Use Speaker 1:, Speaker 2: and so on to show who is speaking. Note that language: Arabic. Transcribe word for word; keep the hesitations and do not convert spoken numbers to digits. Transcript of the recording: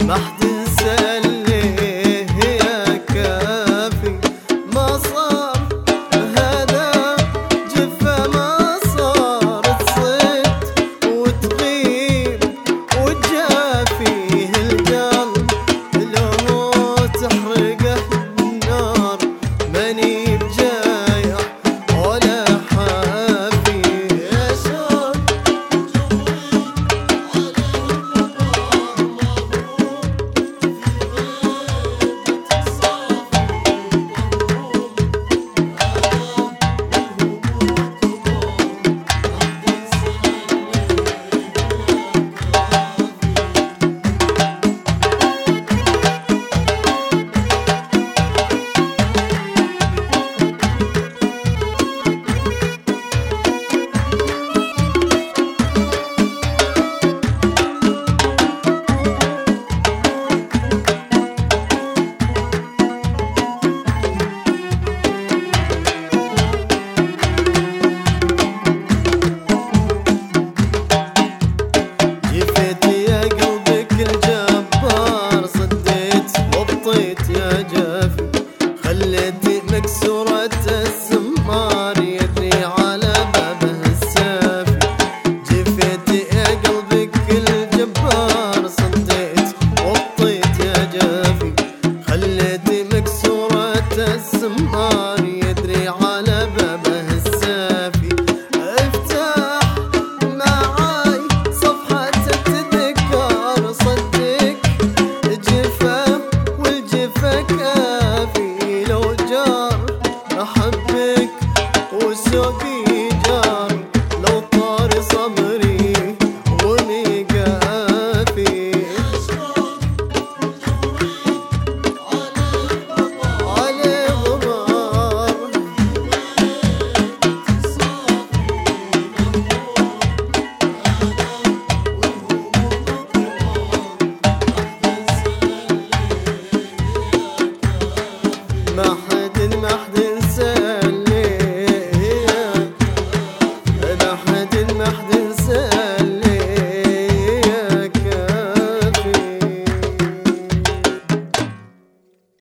Speaker 1: ما حد نسليه يا كافي. ما صار هذا جفا، ما صار تصيد وتغيب وتجافيه القلب لو تحرقه النار. ماني بجايع ولا حافي يا شوق خليتي مكسورة السمار يدري على بابه السافي. جفيتي يا قلبك الجبار صديت وطيت يا جافي. خليتي مكسورة السمار يدري على بابه السافي. افتح معاي صفحة التذكار صدق جفا والجفا كافي. أحبك وسوقي جار لو طار صبري وميقافي. علي غبار ما حد ما حد